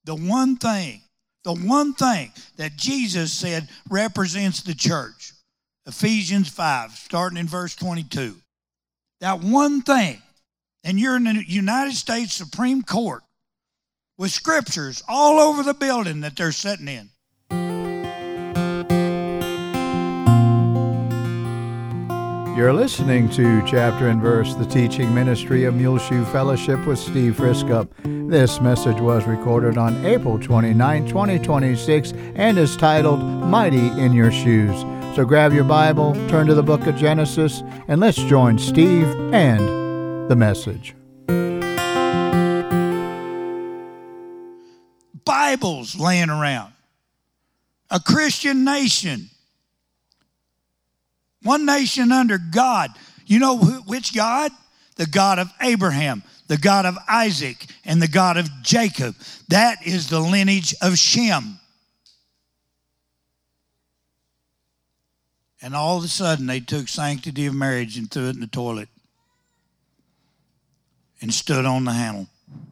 The one thing that Jesus said represents the church. Ephesians 5, starting in verse 22. That one thing, and you're in the United States Supreme Court with scriptures all over the building that they're sitting in. You're listening to Chapter and Verse, the teaching ministry of Muleshoe Fellowship with Steve Friskup. This message was recorded on April 29, 2026, and is titled, Mighty in Your Shoes. So grab your Bible, turn to the book of Genesis, and let's join Steve and the message. Bibles laying around. A Christian nation. One nation under God. You know which God? The God of Abraham, the God of Isaac, and the God of Jacob. That is the lineage of Shem. And all of a sudden, they took sanctity of marriage and threw it in the toilet and stood on the handle.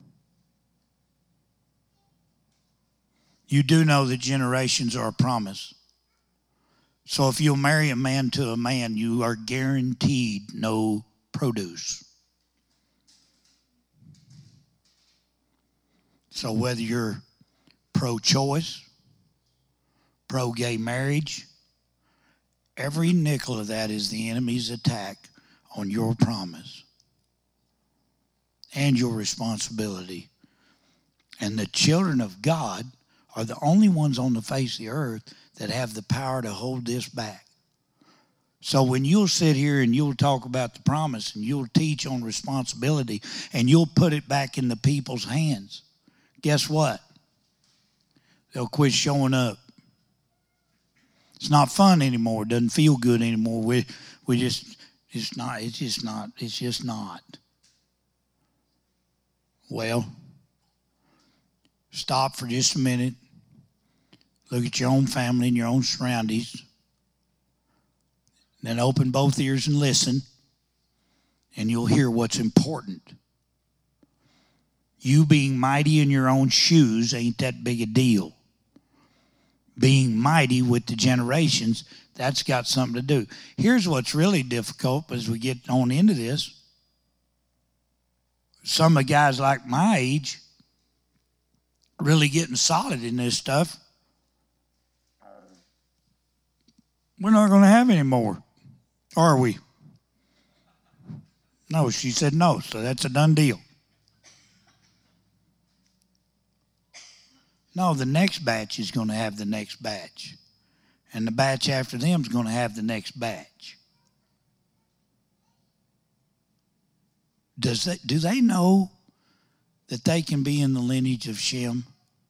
You do know that generations are a promise. So if you'll marry a man to a man, you are guaranteed no produce. So whether you're pro-choice, pro-gay marriage, every nickel of that is the enemy's attack on your promise and your responsibility. And the children of God are the only ones on the face of the earth that have the power to hold this back. So when you'll sit here and you'll talk about the promise and you'll teach on responsibility and you'll put it back in the people's hands, guess what? They'll quit showing up. It's not fun anymore. It doesn't feel good anymore. It's just not. Well, stop for just a minute. Look at your own family and your own surroundings. Then open both ears and listen, and you'll hear what's important. You being mighty in your own shoes ain't that big a deal. Being mighty with the generations, that's got something to do. Here's what's really difficult as we get on into this. Some of the guys like my age really getting solid in this stuff. We're not going to have any more, are we? No, she said no, so that's a done deal. No, the next batch is going to have the next batch. And the batch after them is going to have the next batch. Do they know that they can be in the lineage of Shem?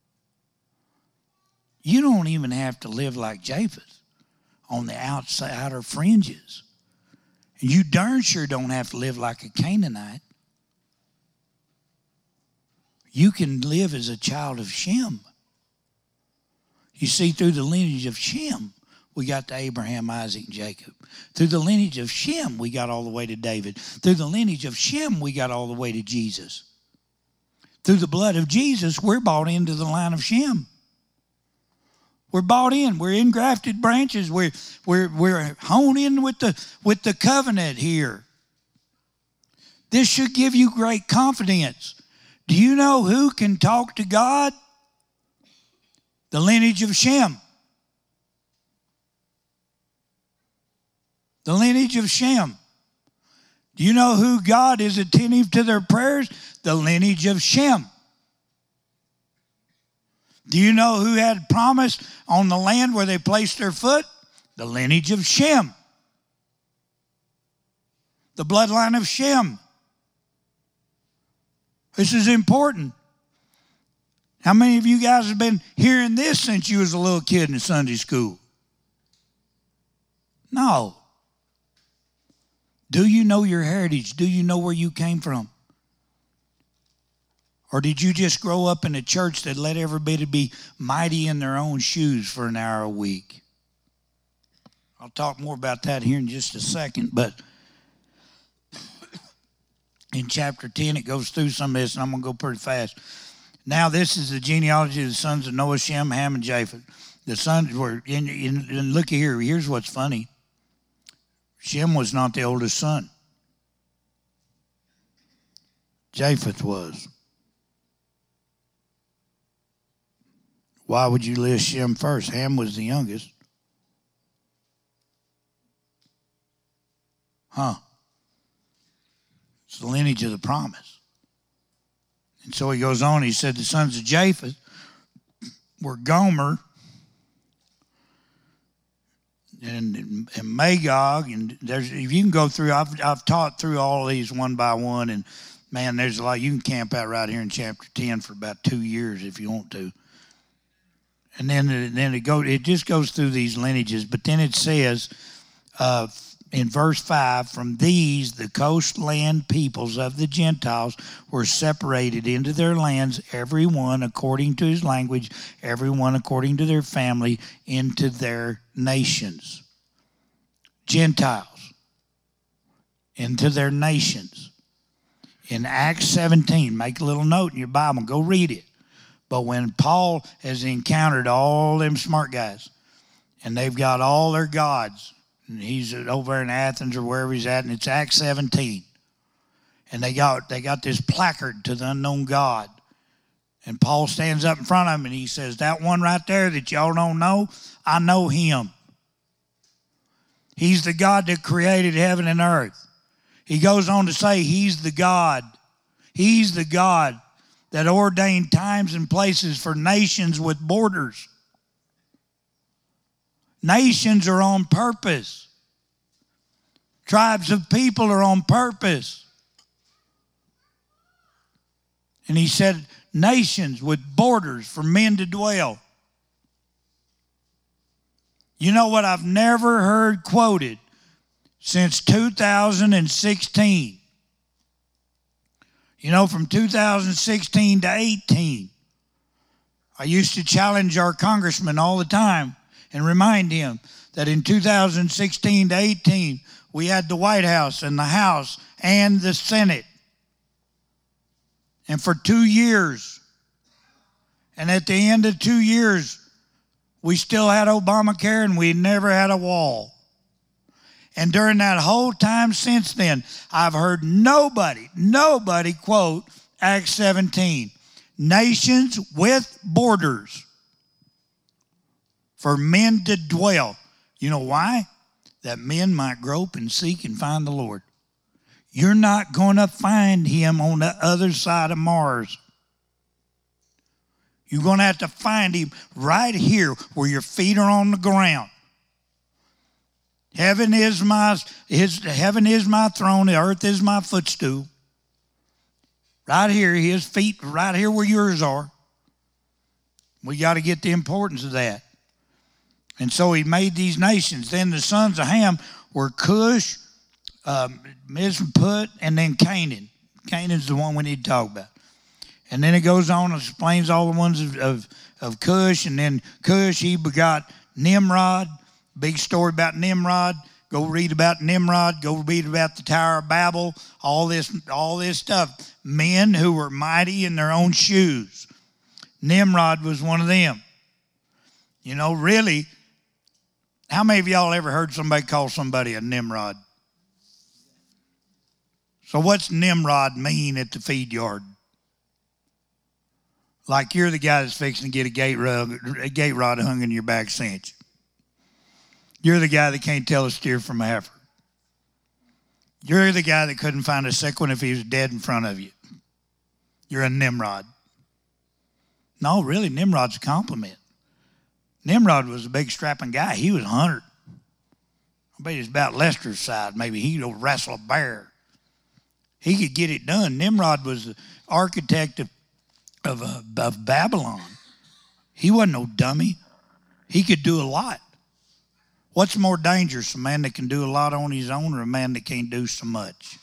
You don't even have to live like Japheth on the outer fringes. And you darn sure don't have to live like a Canaanite. You can live as a child of Shem. You see, through the lineage of Shem, we got to Abraham, Isaac, and Jacob. Through the lineage of Shem, we got all the way to David. Through the lineage of Shem, we got all the way to Jesus. Through the blood of Jesus, we're bought into the line of Shem. We're bought in. We're engrafted branches. We're honed in with the covenant here. This should give you great confidence. Do you know who can talk to God? The lineage of Shem. The lineage of Shem. Do you know who God is attentive to their prayers? The lineage of Shem. Do you know who had promise on the land where they placed their foot? The lineage of Shem. The bloodline of Shem. This is important. How many of you guys have been hearing this since you was a little kid in Sunday school? No. Do you know your heritage? Do you know where you came from? Or did you just grow up in a church that let everybody be mighty in their own shoes for an hour a week? I'll talk more about that here in just a second, but in chapter 10, it goes through some of this, and I'm going to go pretty fast. Now this is the genealogy of the sons of Noah, Shem, Ham, and Japheth. The sons were, and look here, here's what's funny. Shem was not the oldest son. Japheth was. Why would you list Shem first? Ham was the youngest. It's the lineage of the promise. And so he goes on, he said the sons of Japheth were Gomer and Magog, and if you can go through, I've taught through all of these one by one, and man, there's a lot. You can camp out right here in chapter 10 for about 2 years if you want to. And then it just goes through these lineages, but then it says in verse 5, from these the coastland peoples of the Gentiles were separated into their lands, every one according to his language, every one according to their family, into their nations. Gentiles, into their nations. In Acts 17, make a little note in your Bible, go read it. But when Paul has encountered all them smart guys, and they've got all their gods, and he's over in Athens or wherever he's at, and it's Acts 17. And they got this placard to the unknown God. And Paul stands up in front of him and he says, that one right there that y'all don't know, I know him. He's the God that created heaven and earth. He goes on to say he's the God. He's the God that ordained times and places for nations with borders. Nations are on purpose. Tribes of people are on purpose. And he said, nations with borders for men to dwell. You know what I've never heard quoted since 2016? You know, from 2016 to 18, I used to challenge our congressman all the time and remind him that in 2016 to 18, we had the White House and the House and the Senate. And for 2 years, and at the end of 2 years, we still had Obamacare and we never had a wall. And during that whole time since then, I've heard nobody quote Acts 17. Nations with borders for men to dwell. You know why? That men might grope and seek and find the Lord. You're not going to find him on the other side of Mars. You're going to have to find him right here where your feet are on the ground. Heaven is my throne, the earth is my footstool. Right here, his feet, right here where yours are. We got to get the importance of that. And so he made these nations. Then the sons of Ham were Cush, Mizpah, and then Canaan. Canaan's the one we need to talk about. And then it goes on and explains all the ones of Cush. And then Cush, he begot Nimrod. Big story about Nimrod. Go read about Nimrod. Go read about the Tower of Babel. All this stuff. Men who were mighty in their own shoes. Nimrod was one of them. You know, really, how many of y'all ever heard somebody call somebody a Nimrod? So what's Nimrod mean at the feed yard? Like you're the guy that's fixing to get a gate rod hung in your back cinch. You're the guy that can't tell a steer from a heifer. You're the guy that couldn't find a sick one if he was dead in front of you. You're a Nimrod. No, really, Nimrod's a compliment. Nimrod was a big strapping guy. He was a hunter. I bet he's about Lester's side. Maybe he'd wrestle a bear. He could get it done. Nimrod was the architect of Babylon. He wasn't no dummy. He could do a lot. What's more dangerous, a man that can do a lot on his own or a man that can't do so much?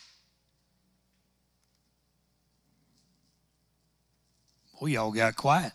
Well, y'all got quiet.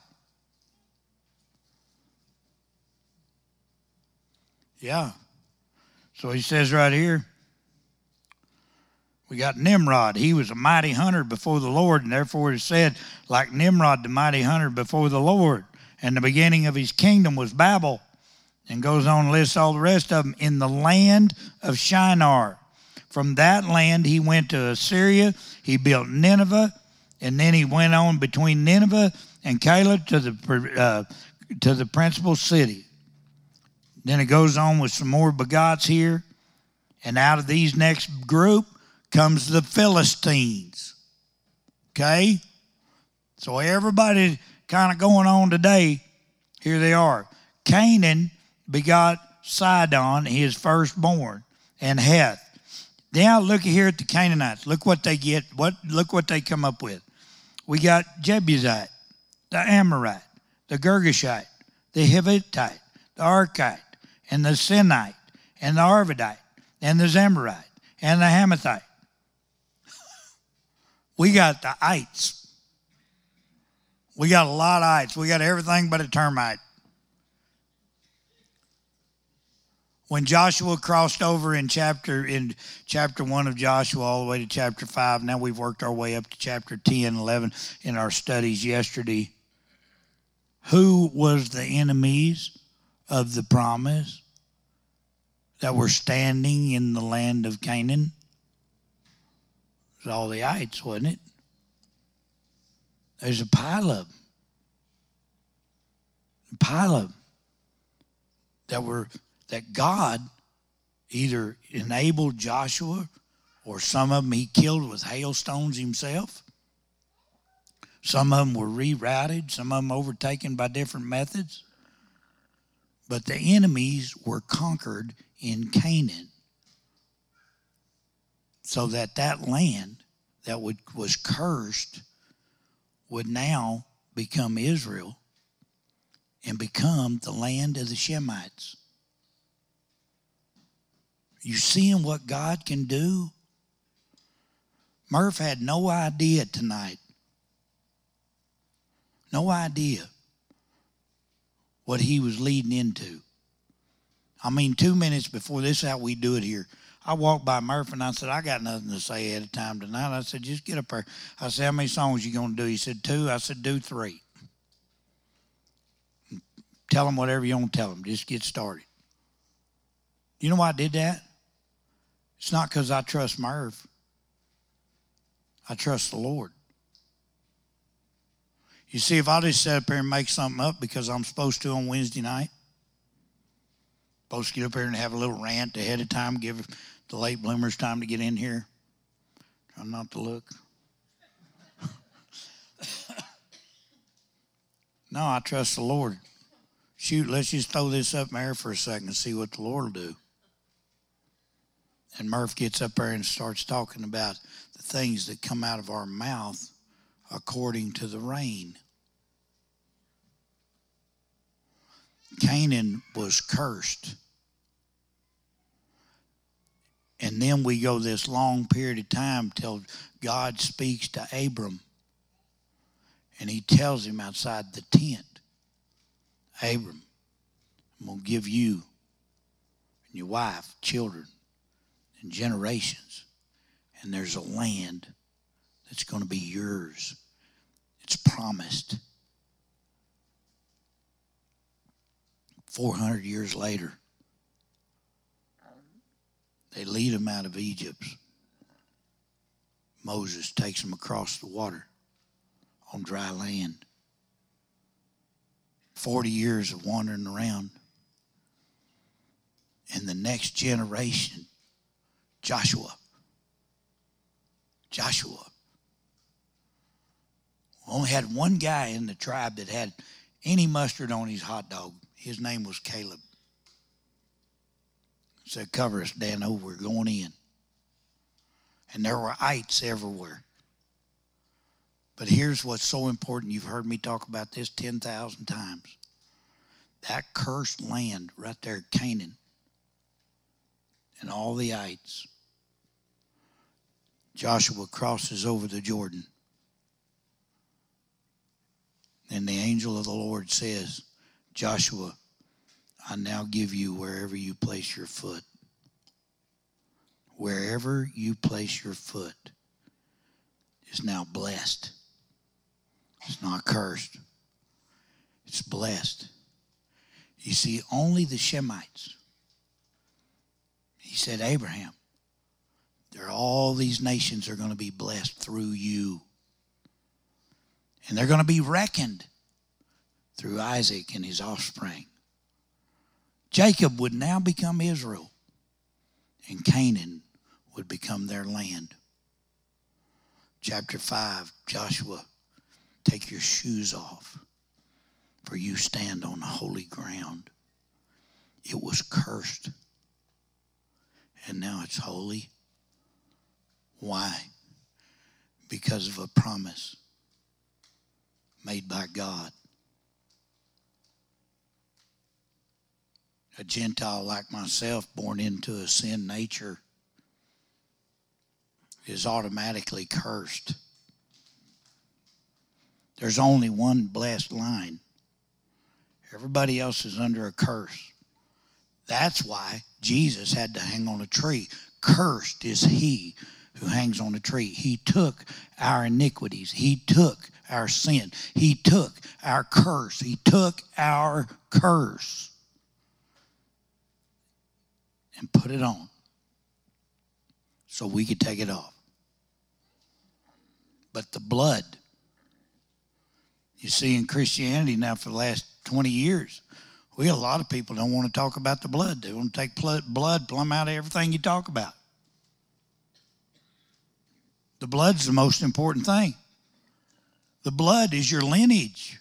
Yeah. So he says right here, We got Nimrod. He was a mighty hunter before the Lord, and therefore it is said, like Nimrod, the mighty hunter before the Lord. And the beginning of his kingdom was Babel. And goes on and lists all the rest of them. In the land of Shinar. From that land he went to Assyria. He built Nineveh. And then he went on between Nineveh and Caleb to the principal city. Then it goes on with some more begots here. And out of these next group comes the Philistines. Okay? So everybody kind of going on today, here they are. Canaan begot Sidon, his firstborn, and Heth. Now look here at the Canaanites. Look what they get. Look what they come up with. We got Jebusite, the Amorite, the Girgashite, the Hittite, the Archite, and the Sinite, and the Arvadite, and the Zamorite, and the Hamathite. We got the ites. We got a lot of ites. We got everything but a termite. When Joshua crossed over in chapter 1 of Joshua all the way to chapter 5, now we've worked our way up to chapter 10, 11 in our studies yesterday. Who was the enemies of the promise that were standing in the land of Canaan? It was all the ites, wasn't it? There's a pile of them. A pile of them that God either enabled Joshua or some of them he killed with hailstones himself. Some of them were rerouted. Some of them overtaken by different methods. But the enemies were conquered in Canaan. So that land that was cursed would now become Israel and become the land of the Shemites. You seeing what God can do? Murph had no idea tonight. No idea what he was leading into. I mean, 2 minutes before this is how we do it here. I walked by Murph and I said, I got nothing to say ahead of time tonight. I said, just get up there. I said, how many songs you going to do? He said, 2. I said, do 3. Tell them whatever you want to tell them. Just get started. You know why I did that? It's not because I trust Murph. I trust the Lord. You see, if I just sit up here and make something up because I'm supposed to on Wednesday night, supposed to get up here and have a little rant ahead of time, give the late bloomers time to get in here. Try not to look. No, I trust the Lord. Shoot, let's just throw this up in the air for a second and see what the Lord will do. And Murph gets up there and starts talking about the things that come out of our mouth according to the rain. Canaan was cursed. And then we go this long period of time till God speaks to Abram. And he tells him outside the tent, Abram, I'm going to give you and your wife, children, and generations. And there's a land that's going to be yours. It's promised. 400 years later, they lead them out of Egypt. Moses takes them across the water on dry land. 40 years of wandering around. And the next generation, Joshua. Only had one guy in the tribe that had any mustard on his hot dog. His name was Caleb. Said, cover us, Dan, over. We're going in. And there were ites everywhere. But here's what's so important. You've heard me talk about this 10,000 times. That cursed land right there, Canaan, and all the ites. Joshua crosses over the Jordan. And the angel of the Lord says, Joshua, I now give you wherever you place your foot. wherever you place your foot is now blessed. It's not cursed. It's blessed. You see, only the Shemites. He said, Abraham, all these nations are going to be blessed through you. And they're going to be reckoned through Isaac and his offspring. Jacob would now become Israel, and Canaan would become their land. Chapter 5, Joshua, take your shoes off, for you stand on holy ground. It was cursed, and now it's holy. Why? Because of a promise made by God. A Gentile like myself, born into a sin nature, is automatically cursed. There's only one blessed line. Everybody else is under a curse. That's why Jesus had to hang on a tree. Cursed is he who hangs on a tree. He took our iniquities. He took our sin. He took our curse. He took our curse and put it on so we could take it off. But the blood, you see in Christianity now for the last 20 years, we a lot of people don't want to talk about the blood. They want to take blood plumb out of everything you talk about. The blood's the most important thing. The blood is your lineage.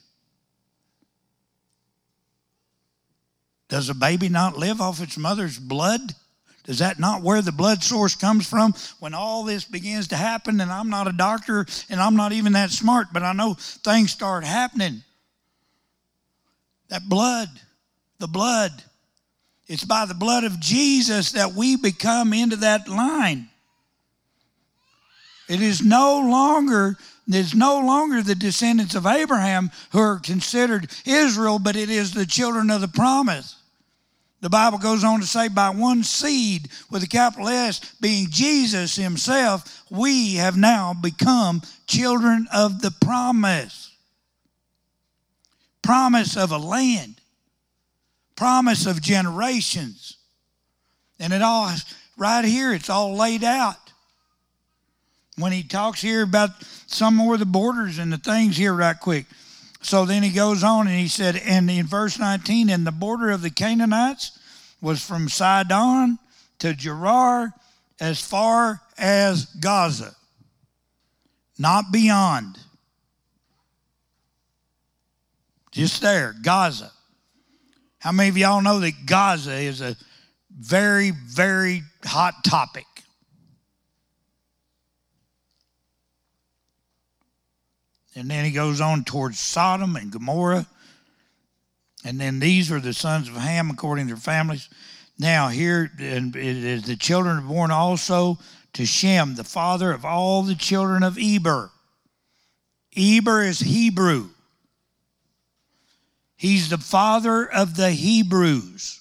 Does a baby not live off its mother's blood? Is that not where the blood source comes from? When all this begins to happen, and I'm not a doctor, and I'm not even that smart, but I know things start happening. That blood, the blood, it's by the blood of Jesus that we become into that line. It's no longer the descendants of Abraham who are considered Israel, but it is the children of the promise. The Bible goes on to say, by one seed with a capital S, being Jesus himself, we have now become children of the promise. Promise of a land. Promise of generations. And it all, right here, it's all laid out. When he talks here about some more of the borders and the things here right quick. So then he goes on and he said, and in verse 19, and the border of the Canaanites was from Sidon to Gerar as far as Gaza, not beyond. Just there, Gaza. How many of y'all know that Gaza is a very, very hot topic? And then he goes on towards Sodom and Gomorrah. And then these are the sons of Ham according to their families. Now here and it is the children are born also to Shem, the father of all the children of Eber. Eber is Hebrew. He's the father of the Hebrews.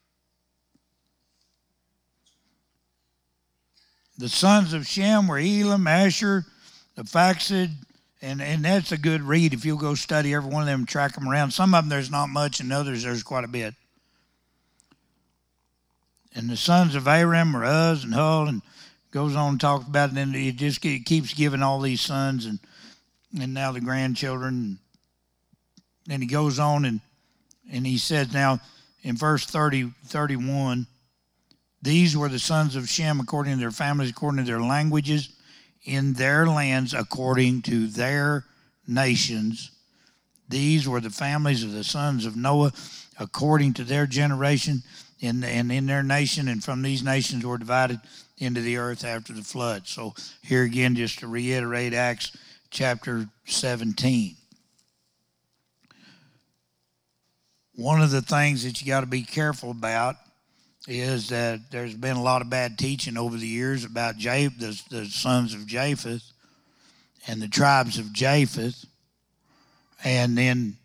The sons of Shem were Elam, Asher, the Phaxad. And that's a good read if you'll go study every one of them and track them around. Some of them there's not much, and others there's quite a bit. And the sons of Aram were Uz and Hul, and goes on and talks about it. And it just keeps giving all these sons and now the grandchildren. And he goes on and he says now in verse 31, these were the sons of Shem according to their families, according to their languages, in their lands according to their nations. These were the families of the sons of Noah according to their generation and in their nation, and from these nations were divided into the earth after the flood. So here again, just to reiterate Acts chapter 17. One of the things that you got to be careful about is that there's been a lot of bad teaching over the years about the sons of Japheth and the tribes of Japheth, and then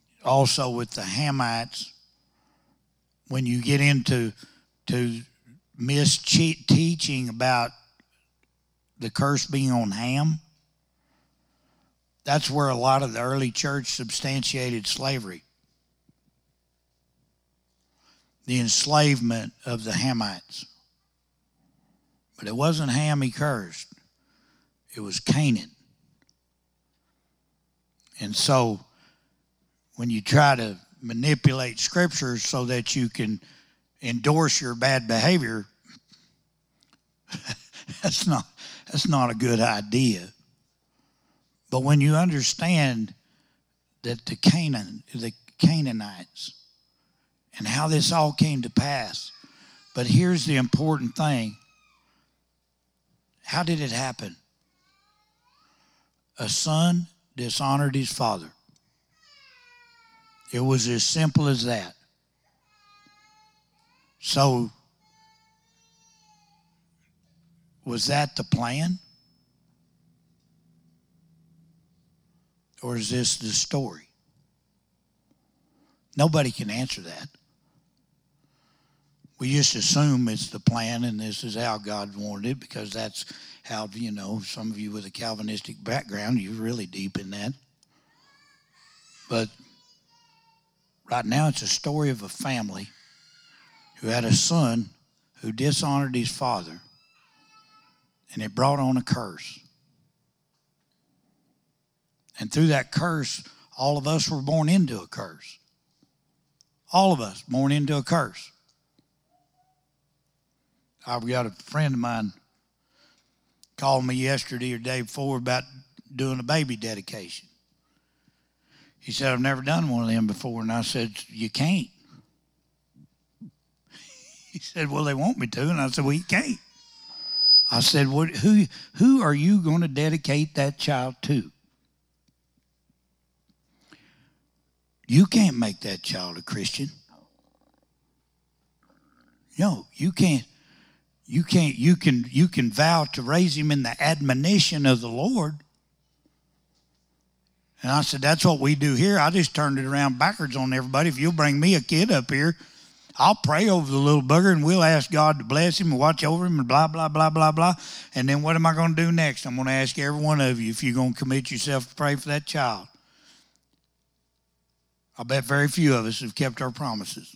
also with the Hamites. When you get into teaching about the curse being on Ham. That's where a lot of the early church substantiated slavery. The enslavement of the Hamites. But it wasn't Ham he cursed. It was Canaan. And so when you try to manipulate scriptures so that you can endorse your bad behavior, that's not a good idea. But when you understand that the Canaanites and how this all came to pass, but here's the important thing. How did it happen? A son dishonored his father. It was as simple as that. So, was that the plan? Or is this the story? Nobody can answer that. We just assume it's the plan and this is how God wanted it because that's how, some of you with a Calvinistic background, you're really deep in that. But right now it's a story of a family who had a son who dishonored his father, and it brought on a curse. And through that curse, all of us were born into a curse. All of us born into a curse. I've got a friend of mine called me yesterday or the day before about doing a baby dedication. He said, I've never done one of them before. And I said, you can't. He said, well, they want me to. And I said, well, you can't. I said, who are you going to dedicate that child to? You can't make that child a Christian. No, you can't. You can vow to raise him in the admonition of the Lord. And I said, that's what we do here. I just turned it around backwards on everybody. If you'll bring me a kid up here, I'll pray over the little bugger and we'll ask God to bless him and watch over him and blah, blah, blah, blah, blah. And then what am I going to do next? I'm going to ask every one of you if you're going to commit yourself to pray for that child. I bet very few of us have kept our promises.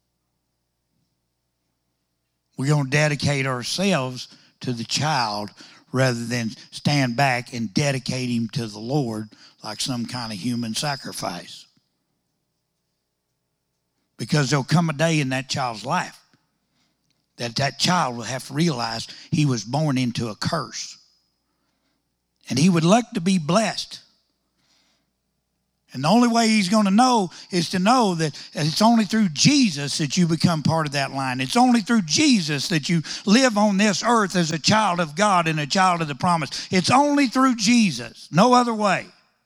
We're going to dedicate ourselves to the child rather than stand back and dedicate him to the Lord like some kind of human sacrifice. Because there'll come a day in that child's life that child will have to realize he was born into a curse. And he would like to be blessed. And the only way he's going to know is to know that it's only through Jesus that you become part of that line. It's only through Jesus that you live on this earth as a child of God and a child of the promise. It's only through Jesus, no other way.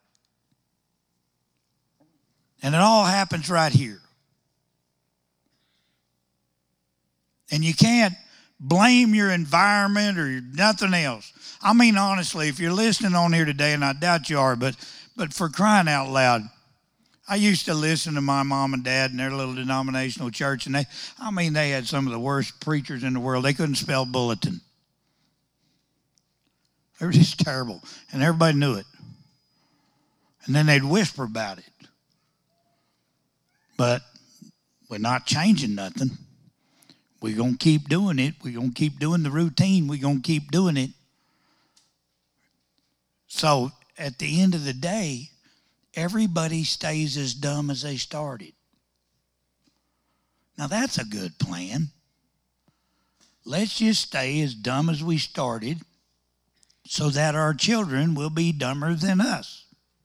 And it all happens right here. And you can't blame your environment or nothing else. I mean, honestly, if you're listening on here today, and I doubt you are, but for crying out loud, I used to listen to my mom and dad in their little denominational church, and they had some of the worst preachers in the world. They couldn't spell bulletin. They were just terrible, and everybody knew it. And then they'd whisper about it. But we're not changing nothing. We're going to keep doing it. We're going to keep doing the routine. We're going to keep doing it. So at the end of the day, everybody stays as dumb as they started. Now that's a good plan. Let's just stay as dumb as we started so that our children will be dumber than us.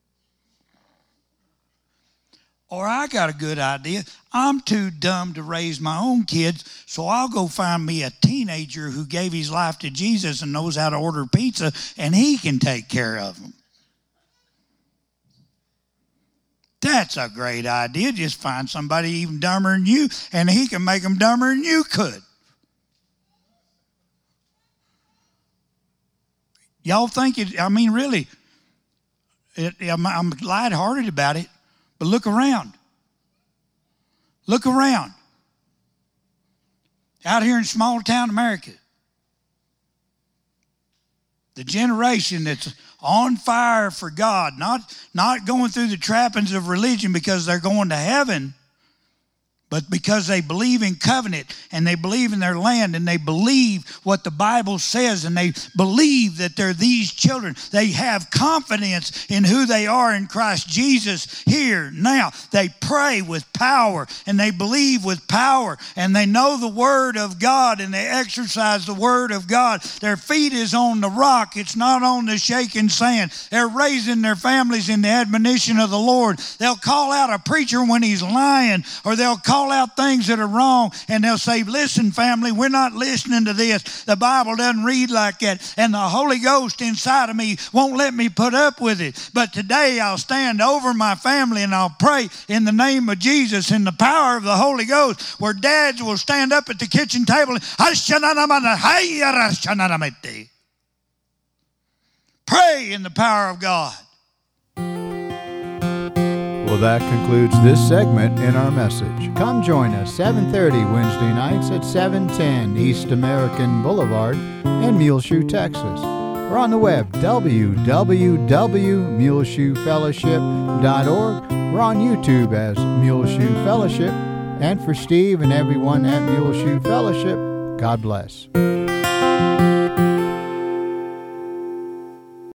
Or I got a good idea. I'm too dumb to raise my own kids, so I'll go find me a teenager who gave his life to Jesus and knows how to order pizza, and he can take care of them. That's a great idea. Just find somebody even dumber than you, and he can make them dumber than you could. Y'all think it, I mean, really, I'm lighthearted about it, but look around. Look around. Out here in small town America. The generation that's on fire for God, not going through the trappings of religion because they're going to heaven, but because they believe in covenant and they believe in their land and they believe what the Bible says and they believe that they're these children. They have confidence in who they are in Christ Jesus here, now. They pray with power and they believe with power and they know the Word of God and they exercise the Word of God. Their feet is on the rock. It's not on the shaking sand. They're raising their families in the admonition of the Lord. They'll call out a preacher when he's lying, or they'll call out things that are wrong, and they'll say, listen, family, we're not listening to this. The Bible doesn't read like that, and the Holy Ghost inside of me won't let me put up with it. But today I'll stand over my family and I'll pray in the name of Jesus in the power of the Holy Ghost, where dads will stand up at the kitchen table and pray in the power of God. Well, that concludes this segment in our message. Come join us 7:30 Wednesday nights at 710 East American Boulevard in Muleshoe, Texas. We're on the web, www.muleshoefellowship.org. We're on YouTube as Muleshoe Fellowship. And for Steve and everyone at Muleshoe Fellowship, God bless.